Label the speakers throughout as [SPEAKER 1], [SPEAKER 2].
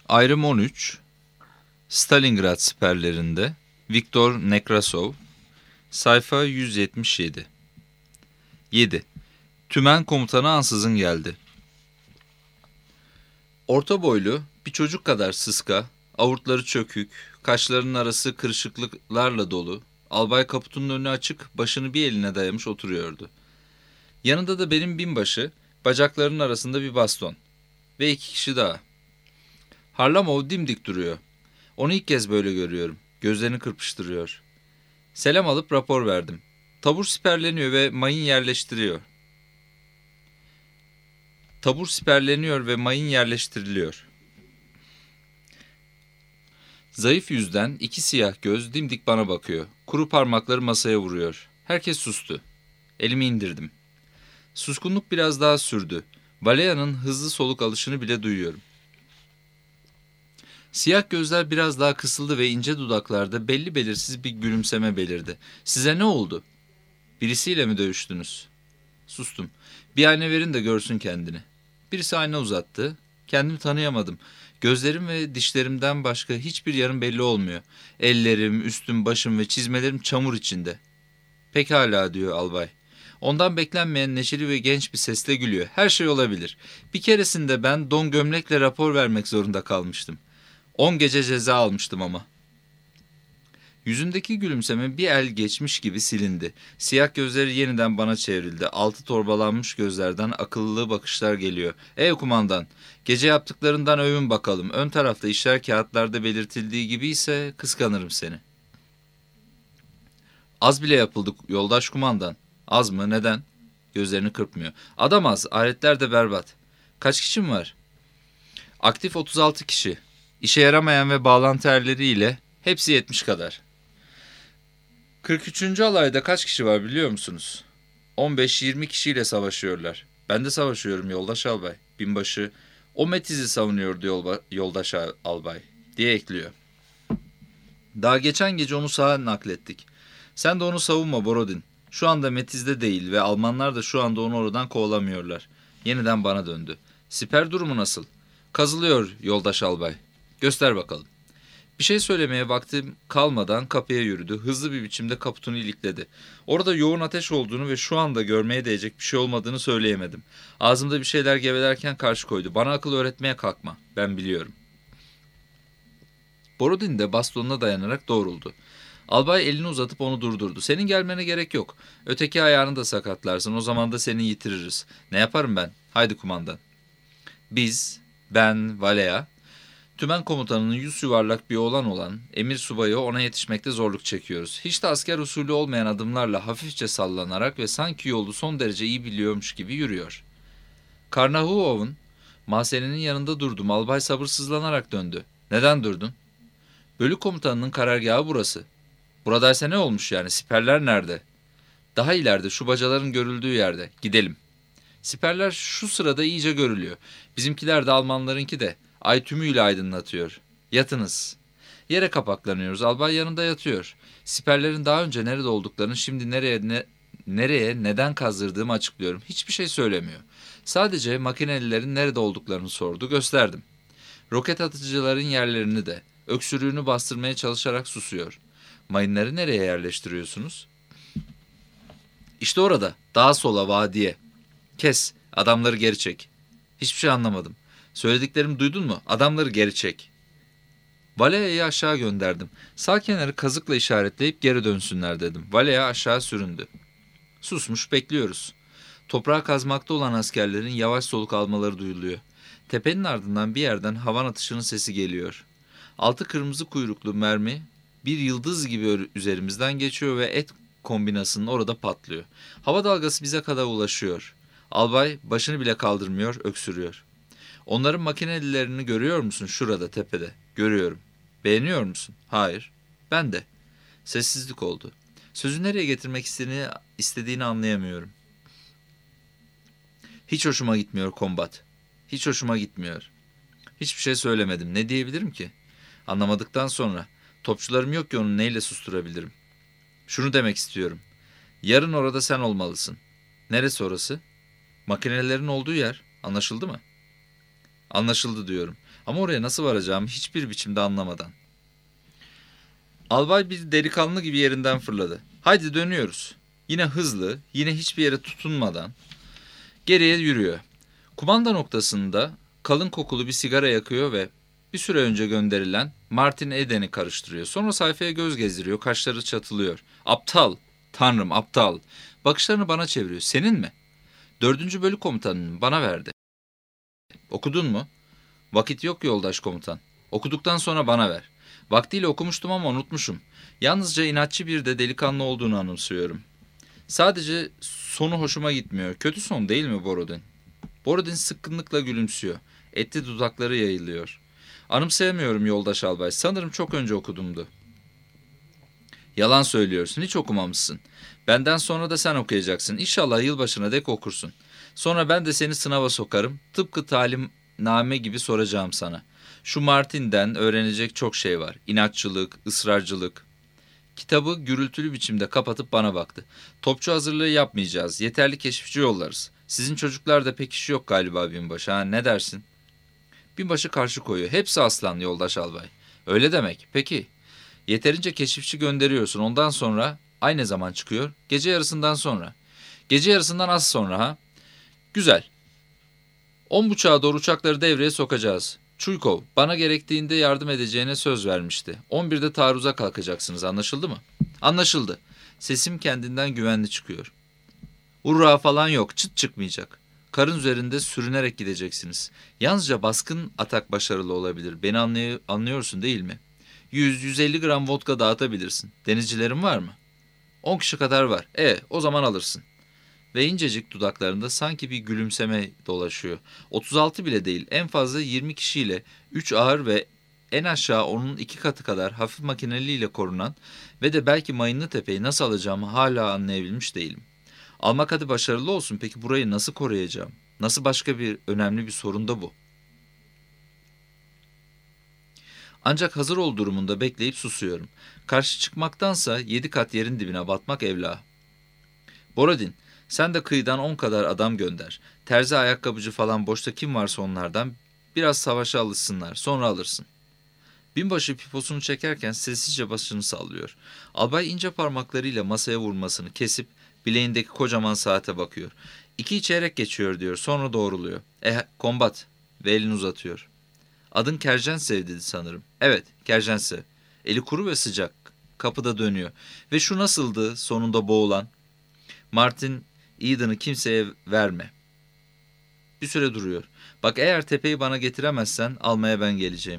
[SPEAKER 1] Ayrım 13. Stalingrad siperlerinde Viktor Nekrasov. Sayfa 177. 7. Tümen komutanı ansızın geldi. Orta boylu, bir çocuk kadar sıska, avurtları çökük, kaşlarının arası kırışıklıklarla dolu, albay kaputunun önü açık, başını bir eline dayamış oturuyordu. Yanında da benim binbaşı, bacaklarının arasında bir baston ve 2 kişi daha. Harlamov dimdik duruyor. Onu ilk kez böyle görüyorum. Gözlerini kırpıştırıyor. Selam alıp rapor verdim. Tabur siperleniyor ve mayın yerleştiriliyor. Zayıf yüzden 2 siyah göz dimdik bana bakıyor. Kuru parmakları masaya vuruyor. Herkes sustu. Elimi indirdim. Suskunluk biraz daha sürdü. Valeya'nın hızlı soluk alışını bile duyuyorum. Siyah gözler biraz daha kısıldı ve ince dudaklarda belli belirsiz bir gülümseme belirdi. Size ne oldu? Birisiyle mi dövüştünüz? Sustum. Bir ayna verin de görsün kendini. Birisi ayna uzattı. Kendimi tanıyamadım. Gözlerim ve dişlerimden başka hiçbir yarım belli olmuyor. Ellerim, üstüm, başım ve çizmelerim çamur içinde. Pekala diyor albay. Ondan beklenmeyen neşeli ve genç bir sesle gülüyor. Her şey olabilir. Bir keresinde ben don gömlekle rapor vermek zorunda kalmıştım. 10 gece ceza almıştım ama. Yüzündeki gülümseme bir el geçmiş gibi silindi. Siyah gözleri yeniden bana çevrildi. Altı torbalanmış gözlerden akıllı bakışlar geliyor. Ey kumandan, gece yaptıklarından övün bakalım. Ön tarafta işler kağıtlarda belirtildiği gibi ise kıskanırım seni. Az bile yapıldı yoldaş kumandan. Az mı? Neden? Gözlerini kırpmıyor. Adam az, aletler de berbat. Kaç kişim var? Aktif 36 kişi. İşe yaramayan ve bağlantı erleriyle hepsi 70 kadar. 43. alayda kaç kişi var biliyor musunuz? 15-20 kişiyle savaşıyorlar. Ben de savaşıyorum yoldaş albay. Binbaşı, o Metiz'i savunuyordu yoldaş albay diye ekliyor. Daha geçen gece onu sağa naklettik. Sen de onu savunma Borodin. Şu anda Metiz'de değil ve Almanlar da şu anda onu oradan kovalamıyorlar. Yeniden bana döndü. Siper durumu nasıl? Kazılıyor yoldaş albay. Göster bakalım. Bir şey söylemeye vaktim kalmadan kapıya yürüdü. Hızlı bir biçimde kaputunu ilikledi. Orada yoğun ateş olduğunu ve şu anda görmeye değecek bir şey olmadığını söyleyemedim. Ağzımda bir şeyler gevelerken karşı koydu. Bana akıl öğretmeye kalkma. Ben biliyorum. Borodin de bastonuna dayanarak doğruldu. Albay elini uzatıp onu durdurdu. Senin gelmene gerek yok. Öteki ayağını da sakatlarsın. O zaman da seni yitiririz. Ne yaparım ben? Haydi kumandan. Ben, Valea, tümen komutanının yüz yuvarlak bir oğlan olan emir subayı ona yetişmekte zorluk çekiyoruz. Hiç de asker usulü olmayan adımlarla hafifçe sallanarak ve sanki yolu son derece iyi biliyormuş gibi yürüyor. Karnahuov'un mahzeninin yanında durdum. Albay sabırsızlanarak döndü. Neden durdun? Bölük komutanının karargahı burası. Buradaysa ne olmuş yani? Siperler nerede? Daha ileride şu bacaların görüldüğü yerde. Gidelim. Siperler şu sırada iyice görülüyor. Bizimkiler de Almanlarınki de. Ay tümüyle aydınlatıyor. Yatınız. Yere kapaklanıyoruz. Albay yanında yatıyor. Siperlerin daha önce nerede olduklarını şimdi nereye neden kazdırdığımı açıklıyorum. Hiçbir şey söylemiyor. Sadece makinelilerin nerede olduklarını sordu. Gösterdim. Roket atıcıların yerlerini de. Öksürüğünü bastırmaya çalışarak susuyor. Mayınları nereye yerleştiriyorsunuz? İşte orada. Daha sola vadiye. Kes. Adamları geri çek. Hiçbir şey anlamadım. Söylediklerimi duydun mu? Adamları geri çek. Valea'yı aşağı gönderdim. Sağ kenarı kazıkla işaretleyip geri dönsünler dedim. Valea aşağı süründü. Susmuş bekliyoruz. Toprağı kazmakta olan askerlerin yavaş soluk almaları duyuluyor. Tepenin ardından bir yerden havan atışının sesi geliyor. Altı kırmızı kuyruklu mermi bir yıldız gibi üzerimizden geçiyor ve et kombinasının orada patlıyor. Hava dalgası bize kadar ulaşıyor. Albay başını bile kaldırmıyor, öksürüyor. Onların makinelilerini görüyor musun şurada tepede? Görüyorum. Beğeniyor musun? Hayır. Ben de. Sessizlik oldu. Sözü nereye getirmek istediğini anlayamıyorum. Hiç hoşuma gitmiyor kombat. Hiç hoşuma gitmiyor. Hiçbir şey söylemedim. Ne diyebilirim ki? Anlamadıktan sonra. Topçularım yok ki onu neyle susturabilirim? Şunu demek istiyorum. Yarın orada sen olmalısın. Neresi orası? Makinelerin olduğu yer. Anlaşıldı mı? Anlaşıldı diyorum. Ama oraya nasıl varacağımı hiçbir biçimde anlamadan. Albay bir delikanlı gibi yerinden fırladı. Haydi dönüyoruz. Yine hızlı, yine hiçbir yere tutunmadan geriye yürüyor. Kumanda noktasında kalın kokulu bir sigara yakıyor ve bir süre önce gönderilen Martin Eden'i karıştırıyor. Sonra sayfaya göz gezdiriyor, kaşları çatılıyor. Aptal, tanrım aptal. Bakışlarını bana çeviriyor. Senin mi? 4. Bölük komutanının bana verdi. Okudun mu? Vakit yok yoldaş komutan. Okuduktan sonra bana ver. Vaktiyle okumuştum ama unutmuşum. Yalnızca inatçı bir de delikanlı olduğunu anımsıyorum. Sadece sonu hoşuma gitmiyor. Kötü son değil mi Borodin? Borodin sıkkınlıkla gülümsüyor. Etli dudakları yayılıyor. Anımsayamıyorum yoldaş albay. Sanırım çok önce okudumdu. Yalan söylüyorsun. Hiç okumamışsın. Benden sonra da sen okuyacaksın. İnşallah yılbaşına dek okursun. Sonra ben de seni sınava sokarım. Tıpkı talimname gibi soracağım sana. Şu Martin'den öğrenecek çok şey var. İnatçılık, ısrarcılık. Kitabı gürültülü biçimde kapatıp bana baktı. Topçu hazırlığı yapmayacağız. Yeterli keşifçi yollarız. Sizin çocuklarda pek iş yok galiba binbaşı. Ha, ne dersin? Binbaşı karşı koyuyor. Hepsi aslan yoldaş albay. Öyle demek. Peki. Yeterince keşifçi gönderiyorsun. Ondan sonra ay ne zaman çıkıyor? Gece yarısından sonra. Gece yarısından az sonra ha? Güzel. 10.30'a doğru uçakları devreye sokacağız. Çuykov bana gerektiğinde yardım edeceğine söz vermişti. 11'de taarruza kalkacaksınız, anlaşıldı mı? Anlaşıldı. Sesim kendinden güvenli çıkıyor. Hurra falan yok, çıt çıkmayacak. Karın üzerinde sürünerek gideceksiniz. Yalnızca baskın atak başarılı olabilir. Beni anlıyorsun değil mi? 100-150 gram vodka dağıtabilirsin. Denizcilerin var mı? 10 kişi kadar var. O zaman alırsın. Ve incecik dudaklarında sanki bir gülümseme dolaşıyor. 36 bile değil, en fazla 20 kişiyle 3 ağır ve en aşağı onun 2 katı kadar hafif makineliyle korunan ve de belki mayınlı tepeyi nasıl alacağımı hala anlayabilmiş değilim. Almak hadi başarılı olsun, peki burayı nasıl koruyacağım? Nasıl başka bir önemli bir sorun da bu. Ancak hazır ol durumunda bekleyip susuyorum. Karşı çıkmaktansa 7 kat yerin dibine batmak evla. Borodin, sen de kıyıdan 10 kadar adam gönder. Terzi, ayakkabıcı falan boşta kim varsa onlardan biraz savaşa alışsınlar. Sonra alırsın. Binbaşı piposunu çekerken sessizce başını sallıyor. Albay ince parmaklarıyla masaya vurmasını kesip bileğindeki kocaman saate bakıyor. 2 çeyrek geçiyor diyor. Sonra doğruluyor. Kombat. Ve elini uzatıyor. Adın Kerjensev dedi sanırım. Evet, Kerjensev. Eli kuru ve sıcak. Kapıda dönüyor. Ve şu nasıldı sonunda boğulan? Martin Eden'ı kimseye verme. Bir süre duruyor. Bak eğer tepeyi bana getiremezsen almaya ben geleceğim.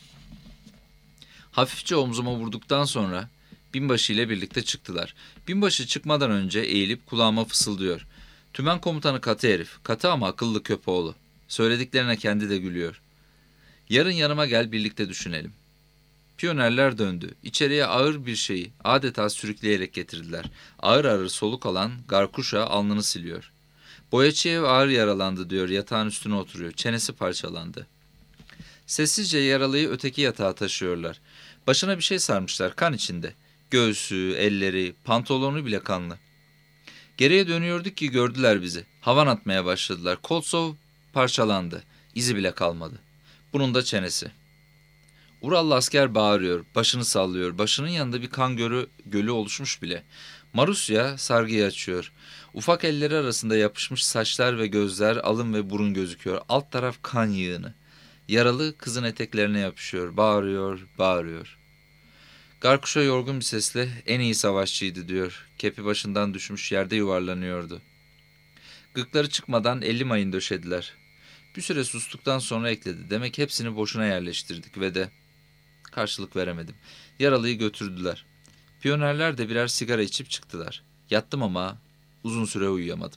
[SPEAKER 1] Hafifçe omzuma vurduktan sonra binbaşı ile birlikte çıktılar. Binbaşı çıkmadan önce eğilip kulağıma fısıldıyor. Tümen komutanı katı herif. Katı ama akıllı köpoğlu. Söylediklerine kendi de gülüyor. Yarın yanıma gel birlikte düşünelim. Piyonerler döndü. İçeriye ağır bir şeyi adeta sürükleyerek getirdiler. Ağır ağır soluk alan Garkuşa alnını siliyor. Boyaçiyev ağır yaralandı diyor, yatağın üstüne oturuyor. Çenesi parçalandı. Sessizce yaralıyı öteki yatağa taşıyorlar. Başına bir şey sarmışlar, kan içinde. Göğsü, elleri, pantolonu bile kanlı. Geriye dönüyorduk ki gördüler bizi. Havan atmaya başladılar. Koltsov parçalandı. İzi bile kalmadı. Bunun da çenesi. Urallı asker bağırıyor, başını sallıyor. Başının yanında bir kan gölü oluşmuş bile. Marusya sargıyı açıyor. Ufak elleri arasında yapışmış saçlar ve gözler, alın ve burun gözüküyor. Alt taraf kan yığını. Yaralı kızın eteklerine yapışıyor. Bağırıyor, bağırıyor. Garkuşa yorgun bir sesle en iyi savaşçıydı diyor. Kepi başından düşmüş yerde yuvarlanıyordu. Gıkları çıkmadan 50 mayın döşediler. Bir süre sustuktan sonra ekledi. Demek hepsini boşuna yerleştirdik ve de... Karşılık veremedim. Yaralıyı götürdüler. Piyonerler de birer sigara içip çıktılar. Yattım ama uzun süre uyuyamadım.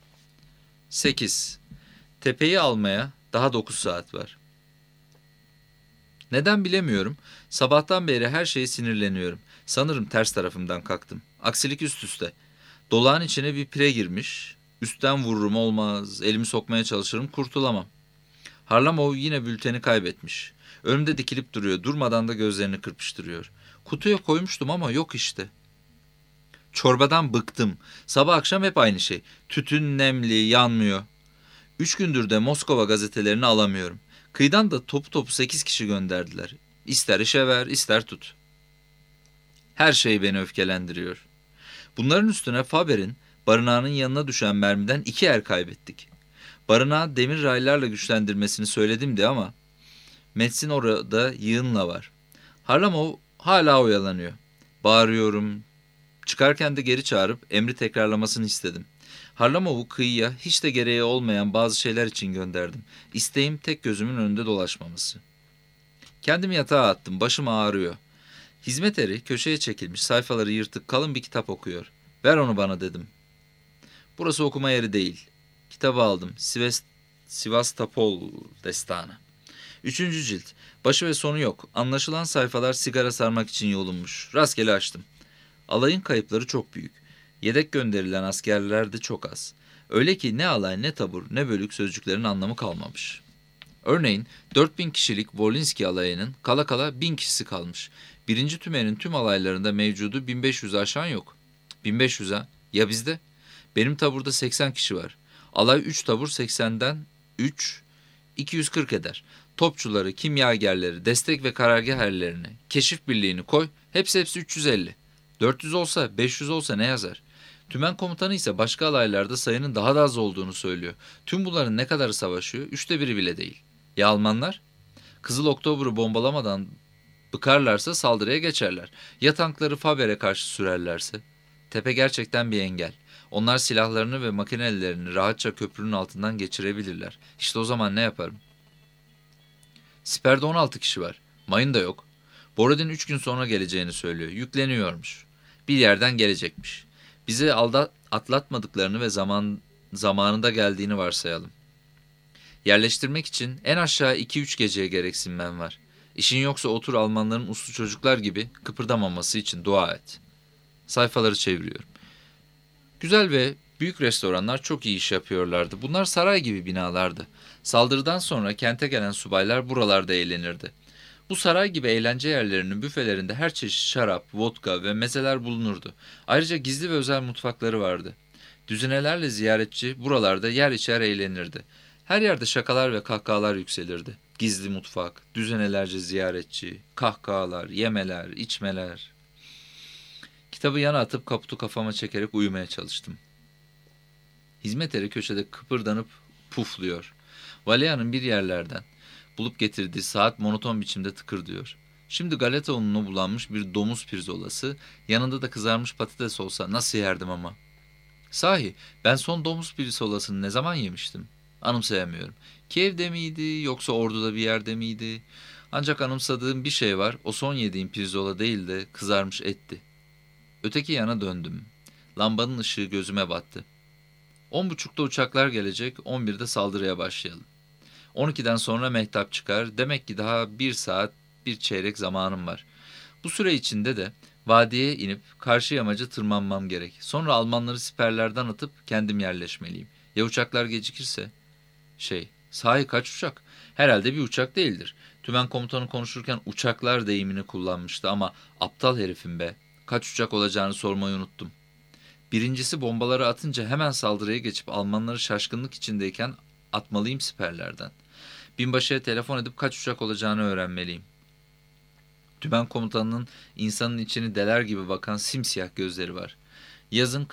[SPEAKER 1] 8. Tepeyi almaya daha 9 saat var. Neden bilemiyorum. Sabahtan beri her şeye sinirleniyorum. Sanırım ters tarafımdan kalktım. Aksilik üst üste. Dolağın içine bir pire girmiş. Üstten vururum olmaz. Elimi sokmaya çalışırım, kurtulamam. Harlamov yine bülteni kaybetmiş. Önümde dikilip duruyor. Durmadan da gözlerini kırpıştırıyor. Kutuya koymuştum ama yok işte. Çorbadan bıktım. Sabah akşam hep aynı şey. Tütün nemli, yanmıyor. 3 gündür de Moskova gazetelerini alamıyorum. Kıyıdan da topu 8 kişi gönderdiler. İster işe ver, ister tut. Her şey beni öfkelendiriyor. Bunların üstüne Faber'in barınağının yanına düşen mermiden 2 er kaybettik. Barınağı demir raylarla güçlendirmesini söyledim de ama Metz'in orada yığınla var. Harlamov hala oyalanıyor. Bağırıyorum. Çıkarken de geri çağırıp emri tekrarlamasını istedim. Harlamov'u kıyıya hiç de gereği olmayan bazı şeyler için gönderdim. İsteğim tek gözümün önünde dolaşmaması. Kendimi yatağa attım. Başım ağrıyor. Hizmet eri köşeye çekilmiş, sayfaları yırtık kalın bir kitap okuyor. Ver onu bana dedim. Burası okuma yeri değil. Kitabı aldım. Sivastopol destanı. 3. cilt. Başı ve sonu yok. Anlaşılan sayfalar sigara sarmak için yolunmuş. Rastgele açtım. Alayın kayıpları çok büyük. Yedek gönderilen askerler de çok az. Öyle ki ne alay, ne tabur, ne bölük sözcüklerin anlamı kalmamış. Örneğin 4000 kişilik Volinski alayının kala kala 1000 kişisi kalmış. 1. tümenin tüm alaylarında mevcudu 1500'ü aşan yok. 1500 ha? Ya bizde? Benim taburda 80 kişi var. Alay 3 tabur 80'den 3, 240 eder. Topçuları, kimyagerleri, destek ve karargah erlerini, keşif birliğini koy, hepsi 350. 400 olsa, 500 olsa ne yazar? Tümen komutanı ise başka alaylarda sayının daha da az olduğunu söylüyor. Tüm bunların ne kadarı savaşıyor? 1/3 bile değil. Ya Almanlar? Kızıl Oktober'ı bombalamadan bıkarlarsa saldırıya geçerler. Ya tankları Faber'e karşı sürerlerse? Tepe gerçekten bir engel. Onlar silahlarını ve makinelerini rahatça köprünün altından geçirebilirler. İşte o zaman ne yaparım? Siper'de 16 kişi var. Mayın da yok. Borodin 3 gün sonra geleceğini söylüyor. Yükleniyormuş. Bir yerden gelecekmiş. Bizi atlatmadıklarını ve zamanında geldiğini varsayalım. Yerleştirmek için en aşağı 2-3 geceye gereksinmen var. İşin yoksa otur Almanların uslu çocuklar gibi kıpırdamaması için dua et. Sayfaları çeviriyorum. Güzel ve büyük restoranlar çok iyi iş yapıyorlardı. Bunlar saray gibi binalardı. Saldırıdan sonra kente gelen subaylar buralarda eğlenirdi. Bu saray gibi eğlence yerlerinin büfelerinde her çeşit şarap, vodka ve mezeler bulunurdu. Ayrıca gizli ve özel mutfakları vardı. Düzinelerle ziyaretçi buralarda yer içer eğlenirdi. Her yerde şakalar ve kahkahalar yükselirdi. Gizli mutfak, düzinelerce ziyaretçi, kahkahalar, yemeler, içmeler. Kitabı yana atıp kaputu kafama çekerek uyumaya çalıştım. Hizmet eri köşede kıpırdanıp pufluyor. Valea'nın bir yerlerden bulup getirdiği saat monoton biçimde tıkırdıyor. Şimdi galeta ununa bulanmış bir domuz pirzolası, yanında da kızarmış patates olsa nasıl yerdim ama. Sahi ben son domuz pirzolasını ne zaman yemiştim? Anımsayamıyorum. Kiev'de miydi yoksa orduda bir yerde miydi? Ancak anımsadığım bir şey var, o son yediğim pirzola değil de kızarmış etti. Öteki yana döndüm. Lambanın ışığı gözüme battı. 10.30'da uçaklar gelecek, 11'de saldırıya başlayalım. 12'den sonra mehtap çıkar, demek ki daha 1 saat, 1 çeyrek zamanım var. Bu süre içinde de vadiye inip karşı yamaca tırmanmam gerek. Sonra Almanları siperlerden atıp kendim yerleşmeliyim. Ya uçaklar gecikirse? Sahi kaç uçak? Herhalde bir uçak değildir. Tümen komutanı konuşurken uçaklar deyimini kullanmıştı ama aptal herifim be. Kaç uçak olacağını sormayı unuttum. Birincisi bombaları atınca hemen saldırıya geçip Almanları şaşkınlık içindeyken atmalıyım siperlerden. Binbaşıya telefon edip kaç uçak olacağını öğrenmeliyim. Tümen komutanının insanın içini deler gibi bakan simsiyah gözleri var. Yazın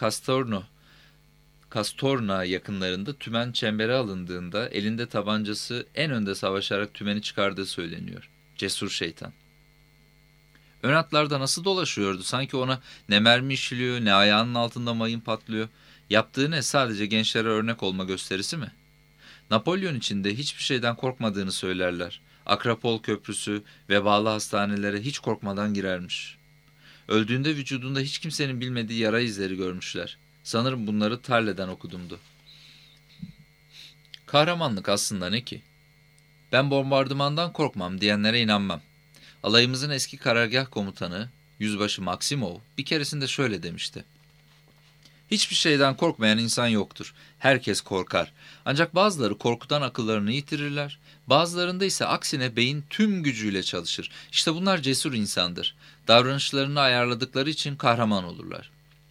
[SPEAKER 1] Kastorna yakınlarında tümen çembere alındığında elinde tabancası en önde savaşarak tümeni çıkardığı söyleniyor. Cesur şeytan. Ön hatlarda nasıl dolaşıyordu? Sanki ona ne mermi işiliyor, ne ayağının altında mayın patlıyor. Yaptığı ne? Sadece gençlere örnek olma gösterisi mi? Napolyon için de hiçbir şeyden korkmadığını söylerler. Akropol Köprüsü ve bağlı hastanelere hiç korkmadan girermiş. Öldüğünde vücudunda hiç kimsenin bilmediği yara izleri görmüşler. Sanırım bunları Tarle'den okudumdu. Kahramanlık aslında ne ki? Ben bombardımandan korkmam diyenlere inanmam. Alayımızın eski karargah komutanı, Yüzbaşı Maksimov, bir keresinde şöyle demişti. Hiçbir şeyden korkmayan insan yoktur. Herkes korkar. Ancak bazıları korkudan akıllarını yitirirler. Bazılarında ise aksine beyin tüm gücüyle çalışır. İşte bunlar cesur insandır. Davranışlarını ayarladıkları için kahraman olurlar.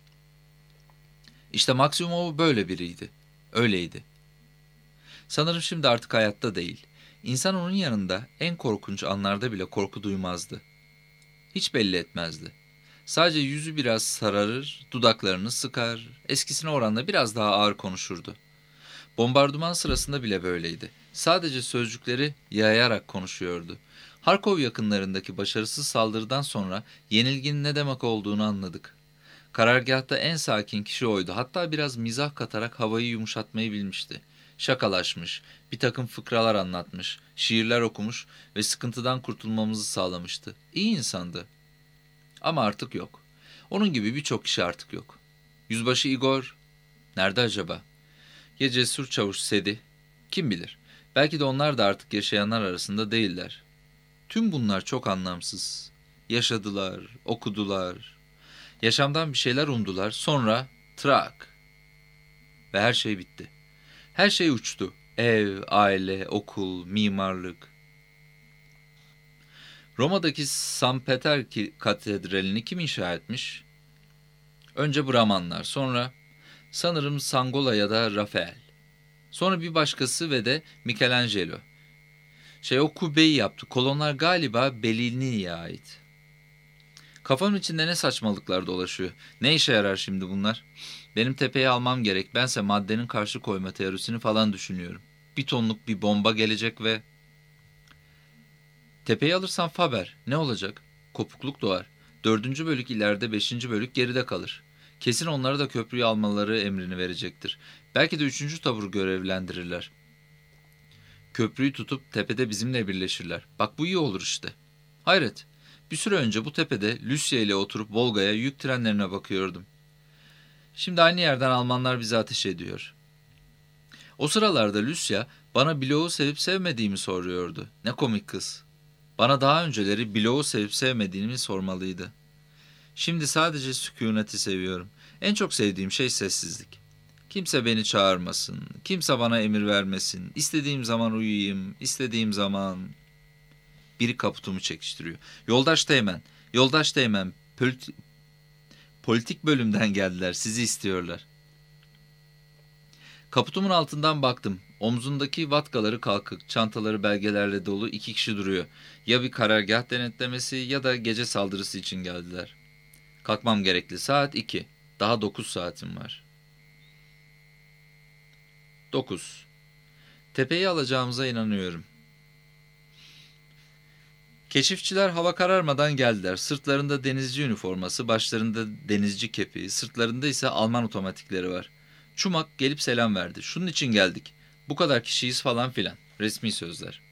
[SPEAKER 1] İşte Maksimov böyle biriydi. Öyleydi. Sanırım şimdi artık hayatta değil. İnsan onun yanında en korkunç anlarda bile korku duymazdı. Hiç belli etmezdi. Sadece yüzü biraz sararır, dudaklarını sıkar, eskisine oranla biraz daha ağır konuşurdu. Bombardıman sırasında bile böyleydi. Sadece sözcükleri yayarak konuşuyordu. Harkov yakınlarındaki başarısız saldırıdan sonra yenilginin ne demek olduğunu anladık. Karargâhta en sakin kişi oydu. Hatta biraz mizah katarak havayı yumuşatmayı bilmişti. Şakalaşmış, bir takım fıkralar anlatmış, şiirler okumuş ve sıkıntıdan kurtulmamızı sağlamıştı. İyi insandı. Ama artık yok. Onun gibi birçok kişi artık yok. Yüzbaşı Igor nerede acaba? Ya cesur çavuş Sedi? Kim bilir? Belki de onlar da artık yaşayanlar arasında değiller. Tüm bunlar çok anlamsız. Yaşadılar, okudular. Yaşamdan bir şeyler umdular. Sonra trak. Ve her şey bitti. Her şey uçtu. Ev, aile, okul, mimarlık. Roma'daki St. Peter Katedrali'ni kim inşa etmiş? Önce Bramanlar, sonra sanırım Sangola ya da Rafael. Sonra bir başkası ve de Michelangelo. O kubbeyi yaptı. Kolonlar galiba Bellini'ye ait. Kafamın içinde ne saçmalıklar dolaşıyor. Ne işe yarar şimdi bunlar? Benim tepeyi almam gerek. Bense maddenin karşı koyma teorisini falan düşünüyorum. Bir tonluk bir bomba gelecek ve... Tepeyi alırsam Faber. Ne olacak? Kopukluk doğar. 4. bölük ileride, 5. bölük geride kalır. Kesin onlara da köprüyü almaları emrini verecektir. Belki de 3. tabur görevlendirirler. Köprüyü tutup tepede bizimle birleşirler. Bak bu iyi olur işte. Hayret. Bir süre önce bu tepede Lüsya ile oturup Volga'ya yük trenlerine bakıyordum. Şimdi aynı yerden Almanlar bize ateş ediyor. O sıralarda Lüsya bana Bloğu sevip sevmediğimi soruyordu. Ne komik kız. Bana daha önceleri Bloğu sevip sevmediğimi sormalıydı. Şimdi sadece sükuneti seviyorum. En çok sevdiğim şey sessizlik. Kimse beni çağırmasın, kimse bana emir vermesin. İstediğim zaman uyuyayım, istediğim zaman... Biri kaputumu çekiştiriyor. Yoldaş Teğmen, Yoldaş Teğmen, politik bölümden geldiler, sizi istiyorlar. Kaputumun altından baktım. Omzundaki vatkaları kalkık, çantaları belgelerle dolu 2 kişi duruyor. Ya bir karargah denetlemesi ya da gece saldırısı için geldiler. Kalkmam gerekli. Saat 2. Daha 9 saatim var. 9. Tepeyi alacağımıza inanıyorum. Keşifçiler hava kararmadan geldiler. Sırtlarında denizci üniforması, başlarında denizci kepi, sırtlarında ise Alman otomatikleri var. Çumak gelip selam verdi. Şunun için geldik. Bu kadar kişiyiz falan filan. Resmi sözler.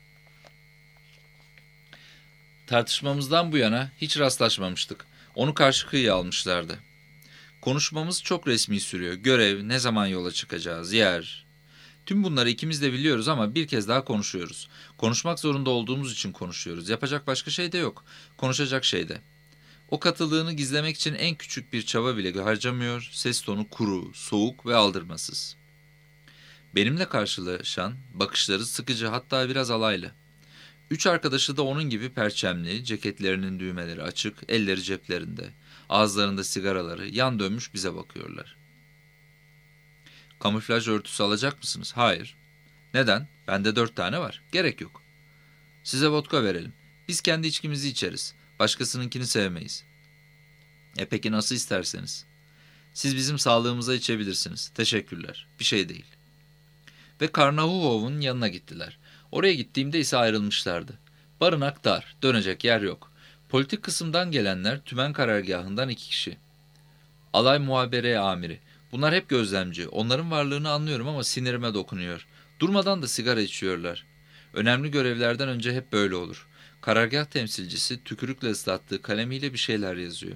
[SPEAKER 1] Tartışmamızdan bu yana hiç rastlaşmamıştık. Onu karşı kıyıya almışlardı. Konuşmamız çok resmi sürüyor. Görev, ne zaman yola çıkacağız, yer. Tüm bunları ikimiz de biliyoruz ama bir kez daha konuşuyoruz. Konuşmak zorunda olduğumuz için konuşuyoruz. Yapacak başka şey de yok. Konuşacak şey de. O katılığını gizlemek için en küçük bir çaba bile harcamıyor. Ses tonu kuru, soğuk ve aldırmasız. Benimle karşılaşan bakışları sıkıcı, hatta biraz alaylı. 3 arkadaşı da onun gibi perçemli, ceketlerinin düğmeleri açık, elleri ceplerinde, ağızlarında sigaraları, yan dönmüş bize bakıyorlar. Kamuflaj örtüsü alacak mısınız? Hayır. Neden? Bende 4 tane var. Gerek yok. Size vodka verelim. Biz kendi içkimizi içeriz. Başkasınınkini sevmeyiz. Peki nasıl isterseniz. Siz bizim sağlığımıza içebilirsiniz. Teşekkürler. Bir şey değil. Ve Karnahuhov'un yanına gittiler. Oraya gittiğimde ise ayrılmışlardı. Barınak dar, dönecek yer yok. Politik kısımdan gelenler tümen karargahından 2 kişi. Alay muhabere amiri. Bunlar hep gözlemci. Onların varlığını anlıyorum ama sinirime dokunuyor. Durmadan da sigara içiyorlar. Önemli görevlerden önce hep böyle olur. Karargah temsilcisi tükürükle ıslattığı kalemiyle bir şeyler yazıyor.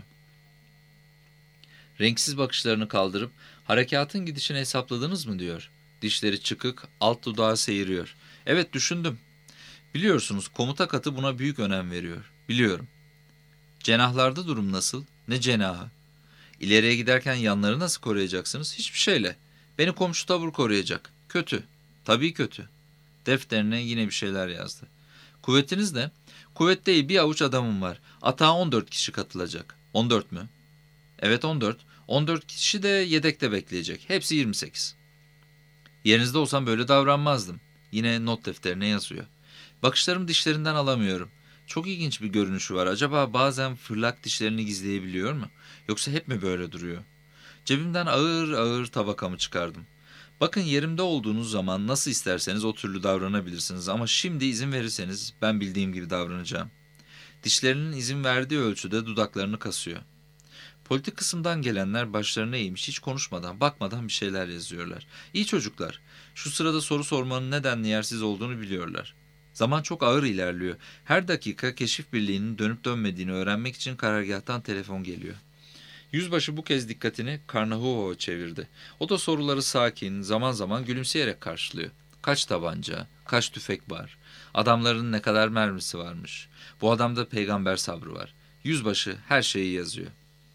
[SPEAKER 1] Renksiz bakışlarını kaldırıp harekatın gidişini hesapladınız mı diyor. Dişleri çıkık, alt dudağı seyiriyor. Evet düşündüm. Biliyorsunuz komuta katı buna büyük önem veriyor. Biliyorum. Cenahlarda durum nasıl? Ne cenahı? İleriye giderken yanları nasıl koruyacaksınız? Hiçbir şeyle. Beni komşu tabur koruyacak. Kötü. Tabii kötü. Defterine yine bir şeyler yazdı. Kuvvetiniz ne? Kuvvet değil, bir avuç adamım var. Atağa 14 kişi katılacak. 14 mü? Evet 14. 14 kişi de yedekte bekleyecek. Hepsi 28. Yerinizde olsam böyle davranmazdım. Yine not defterine yazıyor. Bakışlarımı dişlerinden alamıyorum. Çok ilginç bir görünüşü var. Acaba bazen fırlak dişlerini gizleyebiliyor mu? Yoksa hep mi böyle duruyor? Cebimden ağır ağır tabakamı çıkardım. Bakın, yerimde olduğunuz zaman nasıl isterseniz o türlü davranabilirsiniz ama şimdi izin verirseniz ben bildiğim gibi davranacağım. Dişlerinin izin verdiği ölçüde dudaklarını kasıyor. Politik kısımdan gelenler başlarına eğmiş, hiç konuşmadan, bakmadan bir şeyler yazıyorlar. İyi çocuklar. Şu sırada soru sormanın nedenli yersiz olduğunu biliyorlar. Zaman çok ağır ilerliyor. Her dakika keşif birliğinin dönüp dönmediğini öğrenmek için karargâhtan telefon geliyor. Yüzbaşı bu kez dikkatini Karnahuov'a çevirdi. O da soruları sakin, zaman zaman gülümseyerek karşılıyor. Kaç tabanca, kaç tüfek var? Adamların ne kadar mermisi varmış? Bu adamda peygamber sabrı var. Yüzbaşı her şeyi yazıyor.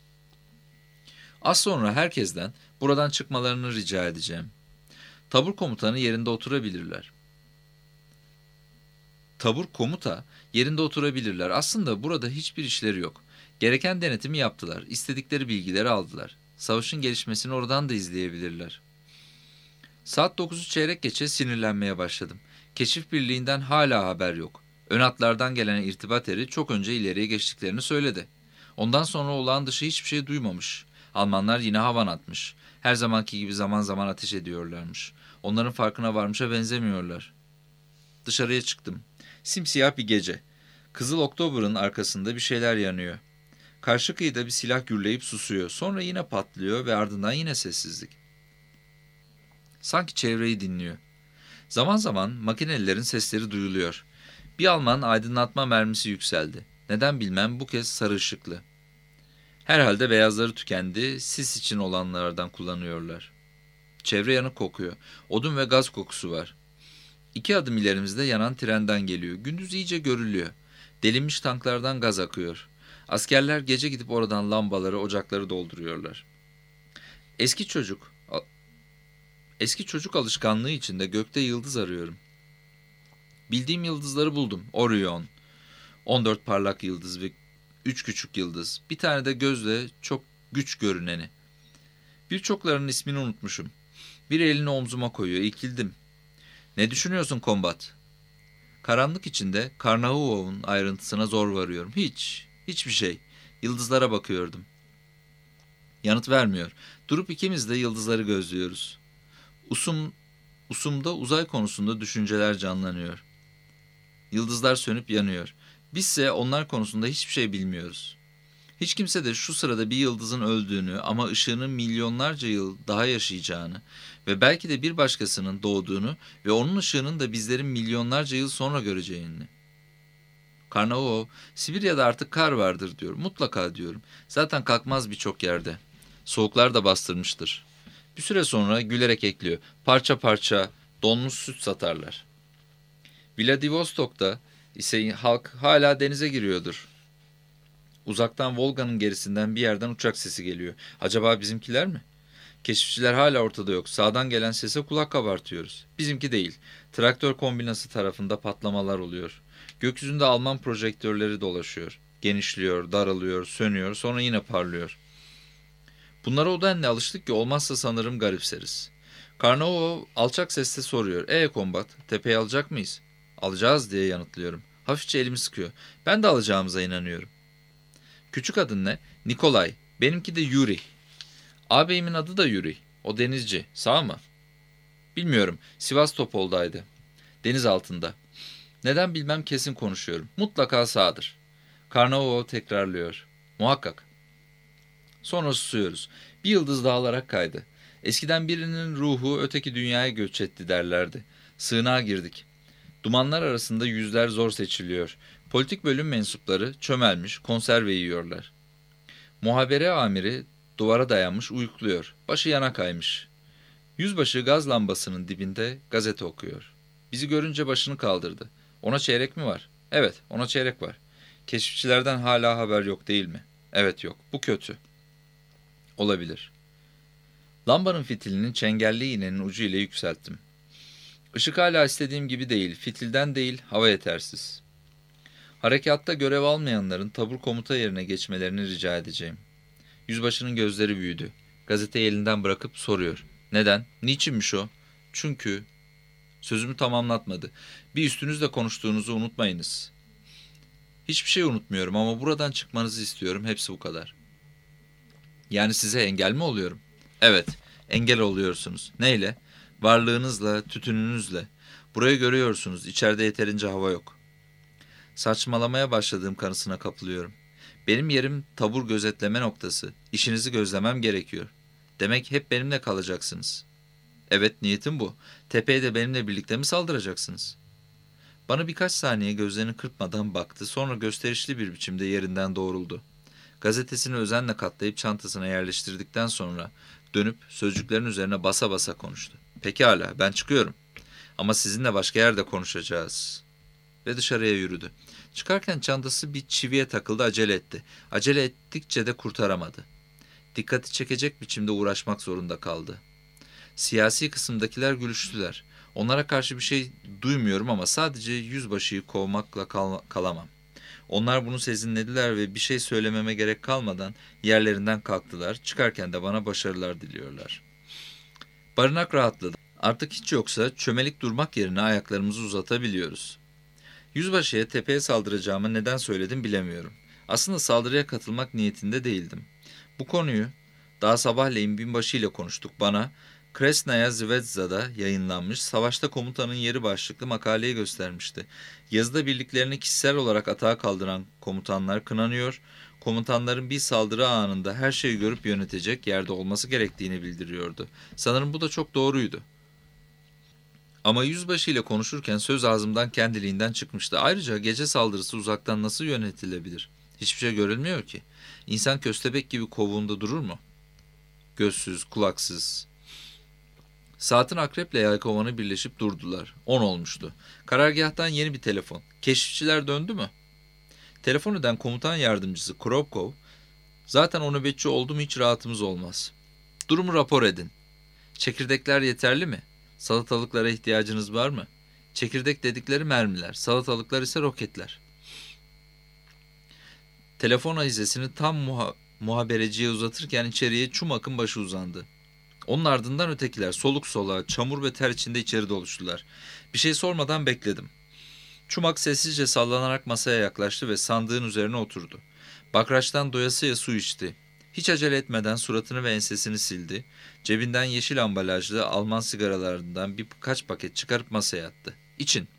[SPEAKER 1] Az sonra herkesten buradan çıkmalarını rica edeceğim. Tabur komutanı yerinde oturabilirler. Tabur komuta yerinde oturabilirler. Aslında burada hiçbir işleri yok. Gereken denetimi yaptılar. İstedikleri bilgileri aldılar. Savaşın gelişmesini oradan da izleyebilirler. Saat 9'u çeyrek geçe sinirlenmeye başladım. Keşif birliğinden hala haber yok. Ön hatlardan gelen irtibat eri çok önce ileriye geçtiklerini söyledi. Ondan sonra olağan dışı hiçbir şey duymamış. Almanlar yine havan atmış. Her zamanki gibi zaman zaman ateş ediyorlarmış. Onların farkına varmışa benzemiyorlar. Dışarıya çıktım. Simsiyah bir gece. Kızıl Oktober'ın arkasında bir şeyler yanıyor. Karşı kıyıda bir silah gürleyip susuyor. Sonra yine patlıyor ve ardından yine sessizlik. Sanki çevreyi dinliyor. Zaman zaman makinelilerin sesleri duyuluyor. Bir Alman aydınlatma mermisi yükseldi. Neden bilmem, bu kez sarı ışıklı. Herhalde beyazları tükendi, sis için olanlardan kullanıyorlar. Çevre yanık kokuyor. Odun ve gaz kokusu var. 2 adım ilerimizde yanan trenden geliyor. Gündüz iyice görülüyor. Delinmiş tanklardan gaz akıyor. Askerler gece gidip oradan lambaları, ocakları dolduruyorlar. Eski çocuk, eski çocuk alışkanlığı içinde gökte yıldız arıyorum. Bildiğim yıldızları buldum. Orion, 14 parlak yıldız ve 3 küçük yıldız. Bir tane de gözle çok güç görüneni. Birçoklarının ismini unutmuşum. Bir elini omzuma koyuyor. İrkildim. Ne düşünüyorsun kombat? Karanlık içinde Karnahuov'un ayrıntısına zor varıyorum. Hiçbir şey. Yıldızlara bakıyordum. Yanıt vermiyor. Durup ikimiz de yıldızları gözlüyoruz. Usumda uzay konusunda düşünceler canlanıyor. Yıldızlar sönüp yanıyor. Bizse onlar konusunda hiçbir şey bilmiyoruz. Hiç kimse de şu sırada bir yıldızın öldüğünü ama ışığının milyonlarca yıl daha yaşayacağını ve belki de bir başkasının doğduğunu ve onun ışığının da bizlerin milyonlarca yıl sonra göreceğini. Karnavuov, Sibirya'da artık kar vardır diyor. Mutlaka diyorum. Zaten kalkmaz birçok yerde. Soğuklar da bastırmıştır. Bir süre sonra gülerek ekliyor. Parça parça donmuş süt satarlar. Vladivostok'ta ise halk hala denize giriyordur. Uzaktan Volga'nın gerisinden bir yerden uçak sesi geliyor. Acaba bizimkiler mi? Keşifçiler hala ortada yok. Sağdan gelen sese kulak kabartıyoruz. Bizimki değil. Traktör kombinası tarafında patlamalar oluyor. Gökyüzünde Alman projektörleri dolaşıyor. Genişliyor, daralıyor, sönüyor, sonra yine parlıyor. Bunlara o denli alıştık ki olmazsa sanırım garipseriz. Karnavuov alçak sesle soruyor. Kombat, tepeyi alacak mıyız? Alacağız diye yanıtlıyorum. Hafifçe elimi sıkıyor. Ben de alacağımıza inanıyorum. Küçük adın ne? Nikolay. Benimki de Yuri. Ağabeyimin adı da Yuri. O denizci. Sağ mı? Bilmiyorum. Sivastopol'daydı. Deniz altında. Neden bilmem, kesin konuşuyorum. Mutlaka sağdır. Karnavuov tekrarlıyor. Muhakkak. Sonra susuyoruz. Bir yıldız dağılarak kaydı. Eskiden birinin ruhu öteki dünyaya göç etti derlerdi. Sığınağa girdik. Dumanlar arasında yüzler zor seçiliyor. Politik bölüm mensupları çömelmiş, konserve yiyorlar. Muhabere amiri duvara dayanmış uyukluyor. Başı yana kaymış. Yüzbaşı gaz lambasının dibinde gazete okuyor. Bizi görünce başını kaldırdı. Ona çeyrek mi var? Evet, ona çeyrek var. Keşifçilerden hala haber yok değil mi? Evet, yok. Bu kötü. Olabilir. Lambanın fitilini çengelli iğnenin ucu ile yükselttim. Işık hala istediğim gibi değil, fitilden değil, hava yetersiz. Harekatta görev almayanların tabur komuta yerine geçmelerini rica edeceğim. Yüzbaşının gözleri büyüdü. Gazeteyi elinden bırakıp soruyor. Neden? Niçinmiş o? Çünkü... Sözümü tamamlatmadı. Bir üstünüzle konuştuğunuzu unutmayınız. Hiçbir şey unutmuyorum ama buradan çıkmanızı istiyorum. Hepsi bu kadar. Yani size engel mi oluyorum? Evet, engel oluyorsunuz. Neyle? Varlığınızla, tütününüzle. Burayı görüyorsunuz. İçeride yeterince hava yok. Saçmalamaya başladığım kanısına kapılıyorum. Benim yerim tabur gözetleme noktası. İşinizi gözlemem gerekiyor. Demek hep benimle kalacaksınız. Evet, niyetim bu. Tepeye de benimle birlikte mi saldıracaksınız? Bana birkaç saniye gözlerini kırpmadan baktı, sonra gösterişli bir biçimde yerinden doğruldu. Gazetesini özenle katlayıp çantasına yerleştirdikten sonra dönüp sözcüklerin üzerine basa basa konuştu. Pekala, ben çıkıyorum. Ama sizinle başka yerde konuşacağız. Ve dışarıya yürüdü. Çıkarken çantası bir çiviye takıldı, acele etti. Acele ettikçe de kurtaramadı. Dikkati çekecek biçimde uğraşmak zorunda kaldı. Siyasi kısımdakiler gülüştüler. Onlara karşı bir şey duymuyorum ama sadece yüzbaşıyı kovmakla kalamam. Onlar bunu sezinlediler ve bir şey söylememe gerek kalmadan yerlerinden kalktılar. Çıkarken de bana başarılar diliyorlar. Barınak rahatladı. Artık hiç yoksa çömelik durmak yerine ayaklarımızı uzatabiliyoruz. Yüzbaşıya tepeye saldıracağımı neden söyledim bilemiyorum. Aslında saldırıya katılmak niyetinde değildim. Bu konuyu daha sabahleyin binbaşı ile konuştuk. Bana Kresnaya Zvezda'da yayınlanmış Savaşta Komutanın Yeri başlıklı makaleyi göstermişti. Yazıda birliklerini kişisel olarak atağa kaldıran komutanlar kınanıyor, komutanların bir saldırı anında her şeyi görüp yönetecek yerde olması gerektiğini bildiriyordu. Sanırım bu da çok doğruydu. Ama yüzbaşı ile konuşurken söz ağzımdan kendiliğinden çıkmıştı. Ayrıca gece saldırısı uzaktan nasıl yönetilebilir? Hiçbir şey görülmüyor ki. İnsan köstebek gibi kovuğunda durur mu? Gözsüz, kulaksız. Saatin akreple yelkovanı birleşip durdular. 10 olmuştu. Karargâhtan yeni bir telefon. Keşifçiler döndü mü? Telefon eden komutan yardımcısı Kropkov, zaten o nöbetçi oldu mu hiç rahatımız olmaz. Durumu rapor edin. Çekirdekler yeterli mi? Salatalıklara ihtiyacınız var mı? Çekirdek dedikleri mermiler, salatalıklar ise roketler. Telefon ahizesini tam muhabereciye uzatırken içeriye Çumak'ın başı uzandı. Onun ardından ötekiler soluk soluğa, çamur ve ter içinde içeri doluştular. Bir şey sormadan bekledim. Çumak sessizce sallanarak masaya yaklaştı ve sandığın üzerine oturdu. Bakraçtan doyasıya su içti. Hiç acele etmeden suratını ve ensesini sildi. Cebinden yeşil ambalajlı Alman sigaralarından birkaç paket çıkarıp masaya attı. İçin.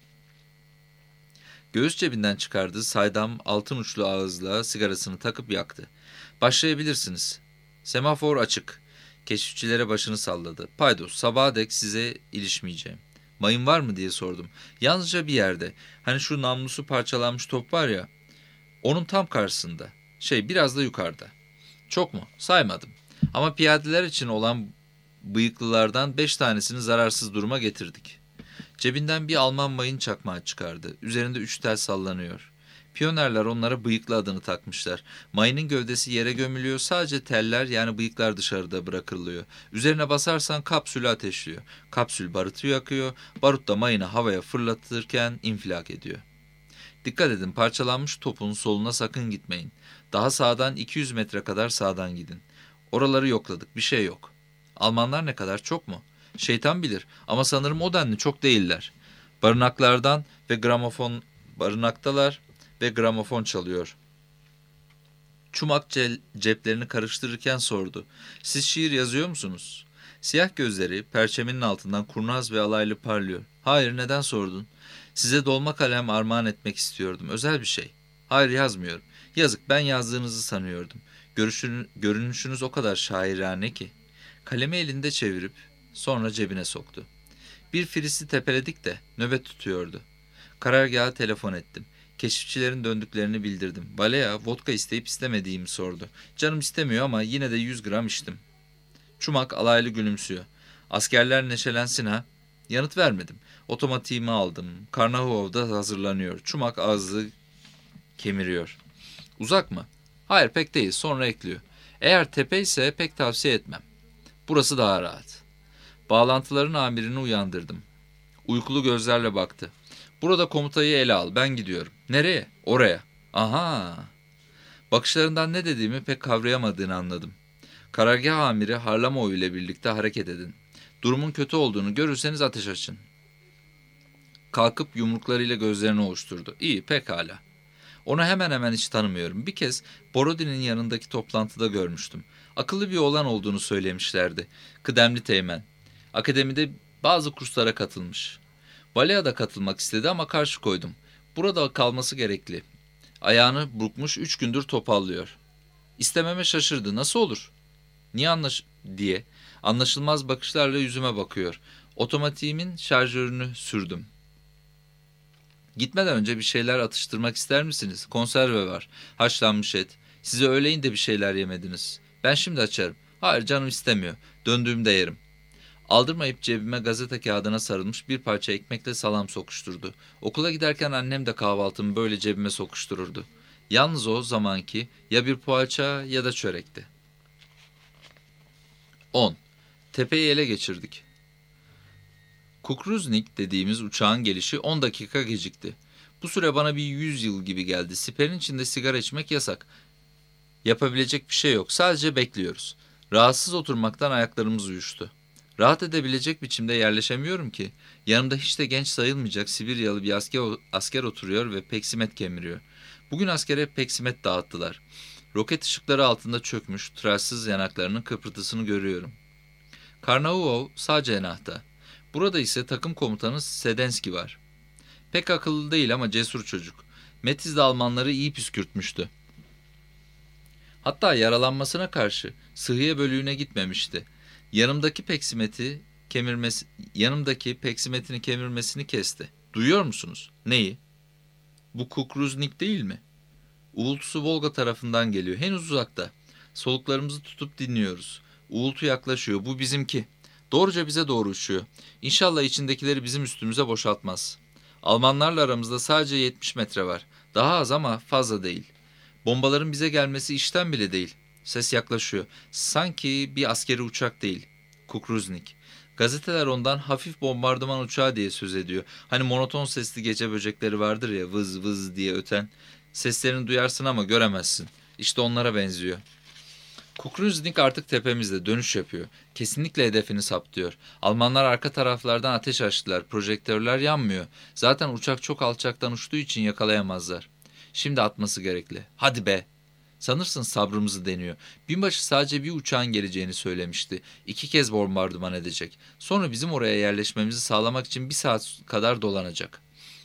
[SPEAKER 1] Göğüs cebinden çıkardığı saydam altın uçlu ağızla sigarasını takıp yaktı. Başlayabilirsiniz. Semafor açık. Keşifçilere başını salladı. Paydos, sabaha dek size ilişmeyeceğim. Mayın var mı diye sordum. Yalnızca bir yerde. Hani şu namlusu parçalanmış top var ya. Onun tam karşısında. Biraz da yukarıda. Çok mu? Saymadım. Ama piyadeler için olan bıyıklılardan 5 tanesini zararsız duruma getirdik. Cebinden bir Alman mayın çakmağı çıkardı. Üzerinde 3 tel sallanıyor. Piyonerler onlara bıyıklı adını takmışlar. Mayının gövdesi yere gömülüyor. Sadece teller yani bıyıklar dışarıda bırakılıyor. Üzerine basarsan kapsülü ateşliyor. Kapsül barutu yakıyor. Barut da mayını havaya fırlatırken infilak ediyor. Dikkat edin, parçalanmış topun soluna sakın gitmeyin. Daha sağdan 200 metre kadar sağdan gidin. Oraları yokladık, bir şey yok. Almanlar ne kadar, çok mu? Şeytan bilir ama sanırım o denli çok değiller. Barınaklardan ve gramofon barınaktalar ve gramofon çalıyor. Çumak ceplerini karıştırırken sordu. Siz şiir yazıyor musunuz? Siyah gözleri perçeminin altından kurnaz ve alaylı parlıyor. Hayır, neden sordun? Size dolma kalem armağan etmek istiyordum. Özel bir şey. Hayır, yazmıyorum. Yazık, ben yazdığınızı sanıyordum. Görünüşünüz o kadar şairane ki. Kalemi elinde çevirip sonra cebine soktu. Bir filisi tepeledik de nöbet tutuyordu. Karargaha telefon ettim. Keşifçilerin döndüklerini bildirdim. Balea, vodka isteyip istemediğimi sordu. Canım istemiyor ama yine de 100 gram içtim. Çumak alaylı gülümsüyor. Askerler neşelensin ha. Yanıt vermedim. Otomatiğimi aldım. Karnahov'da hazırlanıyor. Çumak ağzı kemiriyor. Uzak mı? Hayır, pek değil. Sonra ekliyor. Eğer tepe ise pek tavsiye etmem. Burası daha rahat. Bağlantıların amirini uyandırdım. Uykulu gözlerle baktı. Burada komutayı ele al. Ben gidiyorum. Nereye? Oraya. Aha. Bakışlarından ne dediğimi pek kavrayamadığını anladım. Karargah amiri Harlamov ile birlikte hareket edin. Durumun kötü olduğunu görürseniz ateş açın. Kalkıp yumruklarıyla gözlerini ovuşturdu. İyi, pekala. Onu hemen hemen hiç tanımıyorum. Bir kez Borodin'in yanındaki toplantıda görmüştüm. Akıllı bir oğlan olduğunu söylemişlerdi. Kıdemli teğmen. Akademide bazı kurslara katılmış. Balea da katılmak istedi ama karşı koydum. Burada kalması gerekli. Ayağını burkmuş 3 gündür topallıyor. İstememe şaşırdı. Nasıl olur? Niye diye anlaşılmaz bakışlarla yüzüme bakıyor. Otomatiğimin şarjörünü sürdüm. Gitmeden önce bir şeyler atıştırmak ister misiniz? Konserve var, haşlanmış et. Size öğleyin de bir şeyler yemediniz. Ben şimdi açarım. Hayır, canım istemiyor. Döndüğümde yerim. Aldırmayıp cebime gazete kağıdına sarılmış bir parça ekmekle salam sokuşturdu. Okula giderken annem de kahvaltımı böyle cebime sokuştururdu. Yalnız o zamanki ya bir poğaça ya da çörekti. 10. Tepeyi ele geçirdik. Kukruznik dediğimiz uçağın gelişi 10 dakika gecikti. Bu süre bana bir 100 yıl gibi geldi. Siperin içinde sigara içmek yasak. Yapabilecek bir şey yok. Sadece bekliyoruz. Rahatsız oturmaktan ayaklarımız uyuştu. Rahat edebilecek biçimde yerleşemiyorum ki. Yanımda hiç de genç sayılmayacak Sibiryalı bir asker oturuyor ve peksimet kemiriyor. Bugün askere peksimet dağıttılar. Roket ışıkları altında çökmüş, tıraşsız yanaklarının kıpırtısını görüyorum. Karnaugov sağ cenahta. Burada ise takım komutanı Sedenski var. Pek akıllı değil ama cesur çocuk. Metiz'de Almanları iyi püskürtmüştü. Hatta yaralanmasına karşı sıhhiye bölüğüne gitmemişti. Yanımdaki peksimetini kemirmesini kesti. Duyuyor musunuz? Neyi? Bu Kukruznik değil mi? Uğultusu Volga tarafından geliyor. Henüz uzakta. Soluklarımızı tutup dinliyoruz. Uğultu yaklaşıyor. Bu bizimki. Doğruca bize doğru uçuyor. İnşallah içindekileri bizim üstümüze boşaltmaz. Almanlarla aramızda sadece 70 metre var. Daha az ama fazla değil. Bombaların bize gelmesi işten bile değil. Ses yaklaşıyor. Sanki bir askeri uçak değil. Kukruznik. Gazeteler ondan hafif bombardıman uçağı diye söz ediyor. Hani monoton sesli gece böcekleri vardır ya, vız vız diye öten. Seslerini duyarsın ama göremezsin. İşte onlara benziyor. Kukruznik artık tepemizde dönüş yapıyor. Kesinlikle hedefini saptıyor. Almanlar arka taraflardan ateş açtılar. Projektörler yanmıyor. Zaten uçak çok alçaktan uçtuğu için yakalayamazlar. Şimdi atması gerekli. Hadi be! Sanırsın sabrımızı deniyor. Binbaşı sadece bir uçağın geleceğini söylemişti. 2 kez bombardıman edecek. Sonra bizim oraya yerleşmemizi sağlamak için 1 saat kadar dolanacak.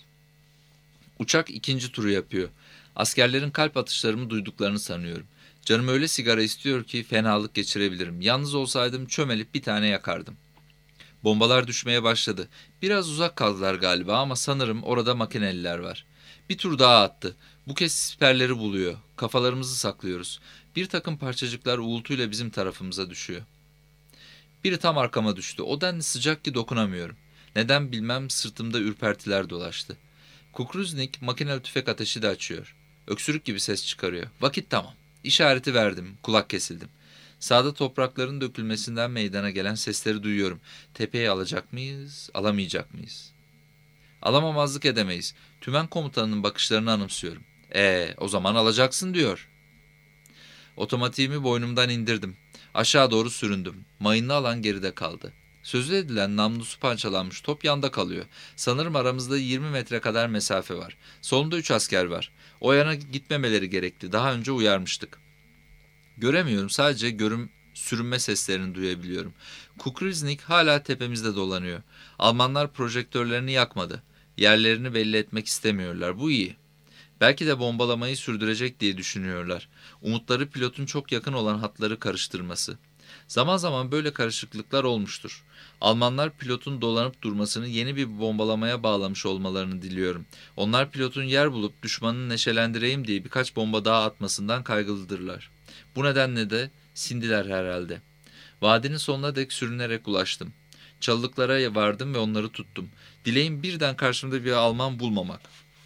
[SPEAKER 1] Uçak ikinci turu yapıyor. Askerlerin kalp atışlarımı duyduklarını sanıyorum. Canım öyle sigara istiyor ki fenalık geçirebilirim. Yalnız olsaydım çömelip bir tane yakardım. Bombalar düşmeye başladı. Biraz uzak kaldılar galiba ama sanırım orada makineliler var. Bir tur daha attı. Bu kez siperleri buluyor. Kafalarımızı saklıyoruz. Bir takım parçacıklar uğultuyla bizim tarafımıza düşüyor. Biri tam arkama düştü. O denli sıcak ki dokunamıyorum. Neden bilmem sırtımda ürpertiler dolaştı. Kukruznik makineli tüfek ateşi de açıyor. Öksürük gibi ses çıkarıyor. Vakit tamam. İşareti verdim. Kulak kesildim. Sağda toprakların dökülmesinden meydana gelen sesleri duyuyorum. Tepeyi alacak mıyız, alamayacak mıyız? Alamamazlık edemeyiz. Tümen komutanının bakışlarını anımsıyorum. O zaman alacaksın diyor. Otomatiğimi boynumdan indirdim. Aşağı doğru süründüm. Mayınlı alan geride kaldı. Sözü edilen namlusu parçalanmış top yanda kalıyor. Sanırım aramızda 20 metre kadar mesafe var. Solumda 3 asker var. O yana gitmemeleri gerekti. Daha önce uyarmıştık. Göremiyorum, sadece sürünme seslerini duyabiliyorum. Kukriznik hala tepemizde dolanıyor. Almanlar projektörlerini yakmadı. Yerlerini belli etmek istemiyorlar. Bu iyi. Belki de bombalamayı sürdürecek diye düşünüyorlar. Umutları pilotun çok yakın olan hatları karıştırması. Zaman zaman böyle karışıklıklar olmuştur. Almanlar pilotun dolanıp durmasını yeni bir bombalamaya bağlamış olmalarını diliyorum. Onlar pilotun yer bulup düşmanını neşelendireyim diye birkaç bomba daha atmasından kaygılıdırlar. Bu nedenle de sindiler herhalde. Vadinin sonuna dek sürünerek ulaştım. Çalılıklara vardım ve onları tuttum. Dileğim birden karşımda bir Alman bulmamak.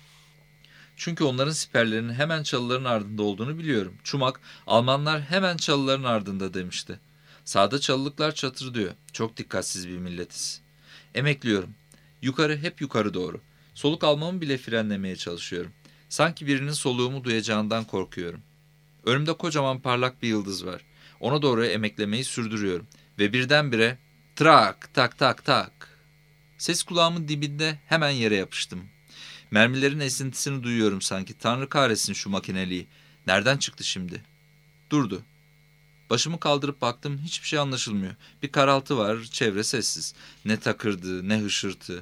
[SPEAKER 1] Çünkü onların siperlerinin hemen çalıların ardında olduğunu biliyorum. Çumak, Almanlar hemen çalıların ardında demişti. Sağda çalılıklar çatırdıyor. Çok dikkatsiz bir milletiz. Emekliyorum. Yukarı, hep yukarı doğru. Soluk almamı bile frenlemeye çalışıyorum. Sanki birinin soluğumu duyacağından korkuyorum. Önümde kocaman parlak bir yıldız var. Ona doğru emeklemeyi sürdürüyorum. Ve birdenbire trak tak tak tak. Ses kulağımın dibinde, hemen yere yapıştım. Mermilerin esintisini duyuyorum sanki. Tanrı kahretsin şu makineliği. Nereden çıktı şimdi? Durdu. Başımı kaldırıp baktım, hiçbir şey anlaşılmıyor. Bir karaltı var, çevre sessiz. Ne takırdı, ne hışırtı.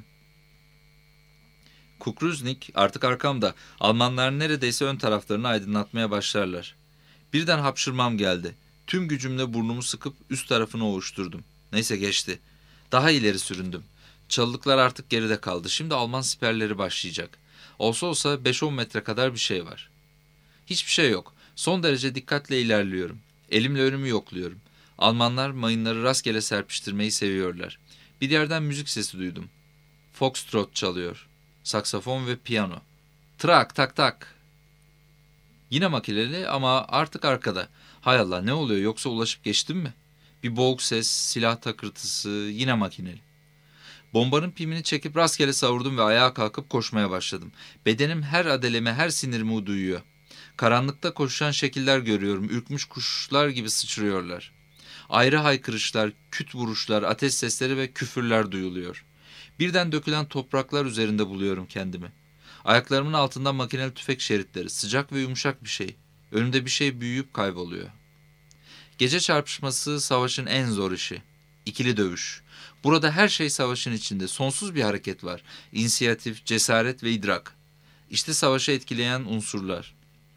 [SPEAKER 1] Kukruznik artık arkamda. Almanlar neredeyse ön taraflarını aydınlatmaya başlarlar. Birden hapşırmam geldi. Tüm gücümle burnumu sıkıp üst tarafını ovuşturdum. Neyse geçti. Daha ileri süründüm. Çalılıklar artık geride kaldı. Şimdi Alman siperleri başlayacak. Olsa olsa 5-10 metre kadar bir şey var. Hiçbir şey yok. Son derece dikkatle ilerliyorum. Elimle önümü yokluyorum. Almanlar mayınları rastgele serpiştirmeyi seviyorlar. Bir yerden müzik sesi duydum. Foxtrot çalıyor. Saksafon ve piyano. Trak tak tak. Yine makineli ama artık arkada. Hay Allah, ne oluyor, yoksa ulaşıp geçtim mi? Bir boğuk ses, silah takırtısı, yine makineli. Bombanın pimini çekip rastgele savurdum ve ayağa kalkıp koşmaya başladım. Bedenim her adeleme, her sinirimi duyuyor. Karanlıkta koşan şekiller görüyorum. Ürkmüş kuşlar gibi sıçrıyorlar. Ayrı haykırışlar, küt vuruşlar, ateş sesleri ve küfürler duyuluyor. Birden dökülen topraklar üzerinde buluyorum kendimi. Ayaklarımın altından makineli tüfek şeritleri, sıcak ve yumuşak bir şey. Önümde bir şey büyüyüp kayboluyor. Gece çarpışması savaşın en zor işi. İkili dövüş. Burada her şey savaşın içinde. Sonsuz bir hareket var. İnisiyatif, cesaret ve idrak. İşte savaşı etkileyen unsurlar.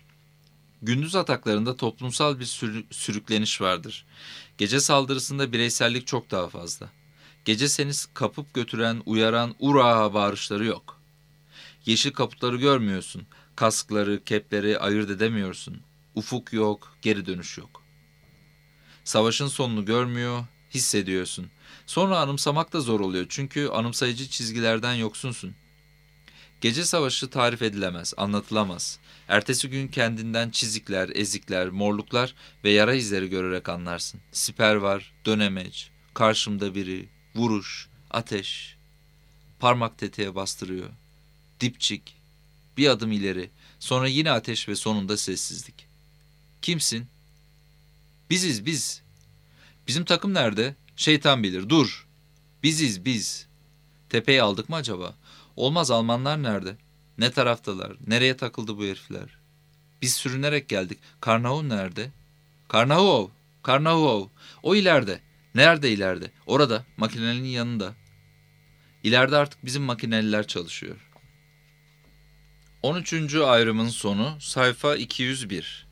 [SPEAKER 1] Gündüz ataklarında toplumsal bir sürükleniş vardır. Gece saldırısında bireysellik çok daha fazla. Gece seni kapıp götüren, uyaran ura bağırışları yok. Yeşil kaputları görmüyorsun. Kaskları, kepleri ayırt edemiyorsun. Ufuk yok, geri dönüş yok. Savaşın sonunu görmüyor, hissediyorsun. Sonra anımsamak da zor oluyor çünkü anımsayıcı çizgilerden yoksunsun. Gece savaşı tarif edilemez, anlatılamaz. Ertesi gün kendinden çizikler, ezikler, morluklar ve yara izleri görerek anlarsın. Siper var, dönemeç, karşımda biri, vuruş, ateş. Parmak tetiğe bastırıyor. Dipçik, bir adım ileri, sonra yine ateş ve sonunda sessizlik. Kimsin? Biziz biz. Bizim takım nerede? Şeytan bilir, dur. Biziz biz. Tepeyi aldık mı acaba? Olmaz, Almanlar nerede? Ne taraftalar? Nereye takıldı bu herifler? Biz sürünerek geldik. Karnahov nerede? Karnahov! Karnahov! O ileride. Nerede ileride? Orada, makinenin yanında. İleride artık bizim makineliler çalışıyor. 13. ayrımın sonu, sayfa 201.